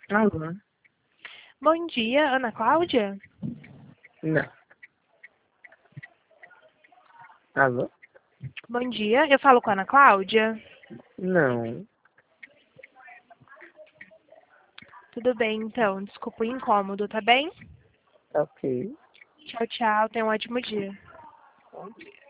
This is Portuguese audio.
Alô? Bom dia, Ana Cláudia? Não. Alô? Bom dia, eu falo com a Ana Cláudia? Não. Tudo bem, então. Desculpa o incômodo, tá bem? Ok. Tchau, tchau. Tenha um ótimo dia. Ok.